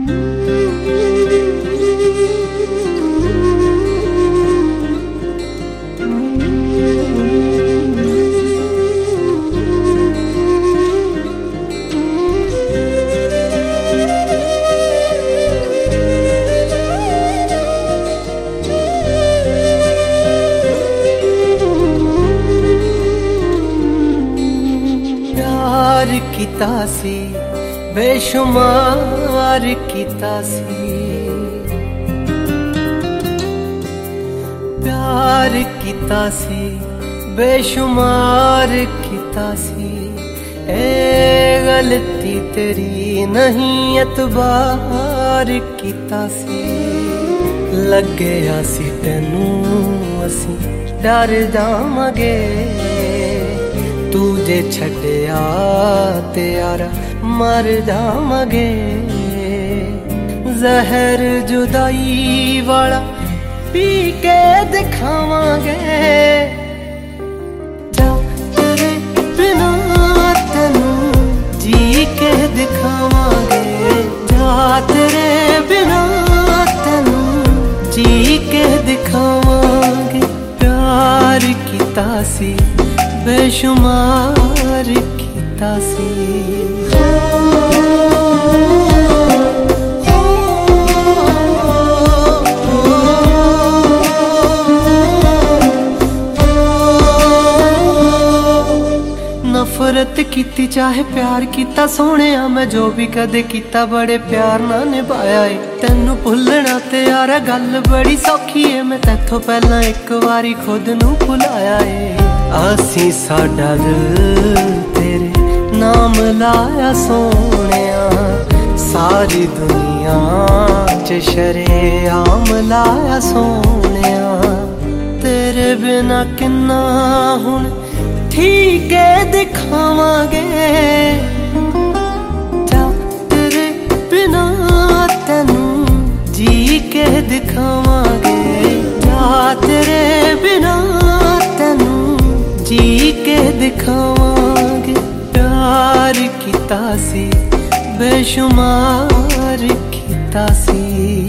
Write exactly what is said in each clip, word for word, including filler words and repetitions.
कीता सी बेशुमार कीता सी, प्यार कीता सी बेशुमार कीता सी। ए गलती तेरी नहीं एतबार कीता सी। लगे आसी तेनू असी डर जावांगे, तू जे छड्डिया ते यारा मर जावांगे। जहर जुदाई वाला पी के दिखावांगे, जा तेरे बिना तेनू जी के दिखावांगे। जा तेरे बिना तेनू जी के दिखावांगे। प्यार कीता सी बेशुमार कीता सी। नफरत कीती चाहे प्यार कीता सोहणिया, मैं जो भी कदे कीता बड़े प्यार नाल निभाया है। तैनू भुलना ते यारा गल बड़ी सौखी है, मैं तैथों पहला एक बारी खुद नू भुलाया है। आसी साडा दिल तेरे नाम लाया सोहणिया, सारी दुनिया च शरेआम लाया सोहणिया। तेरे बिना किन्ना हुण ठीक है दिखावांगे, जा तेरे बिना तेनू जी के दिखावांगे। जा तेरे बिना तेनू जी के दिखावांगे। प्यार कीता सी बेशुमार कीता सी।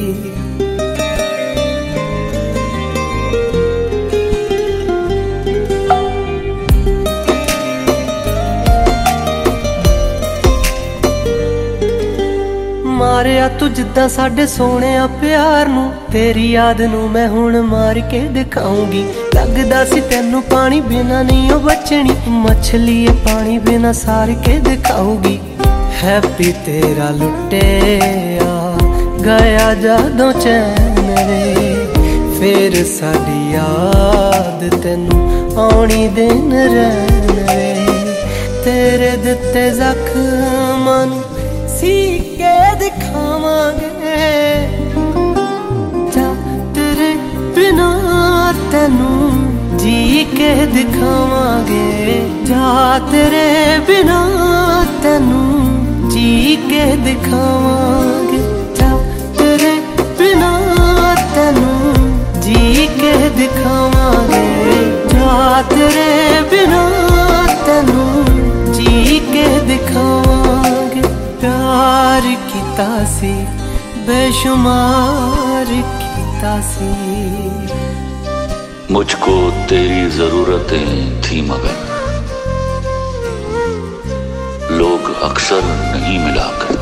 मारिया तू जिद्दां साडे सोहणिया प्यार नू, तेरी याद नू मैं हुण मार के दिखाऊंगी। लगदा सी तैनू पानी बिना नहीं ओ बचनी, मछली पानी बिना सार के दिखाऊंगी। हैप्पी तेरा लुटे आ गया जादों चैन रे, फिर साडी याद तैनू आउणी दिन रैन रे। तेरे दिते जख्मां नू सी के दिखावांगे, जा तेरे बिना तेनू जी के दिखावांगे। जा तेरे बिना तेनू जी के दिखावांगे। जा तेरे बिना तेनू जी के दिखावांगे। जा तेरे बिना तेनू जी के दिखावांगे। प्यार कीता सी बेशुमार कीता सी। मुझको तेरी जरूरतें थी मगर लोग अक्सर नहीं मिला करते।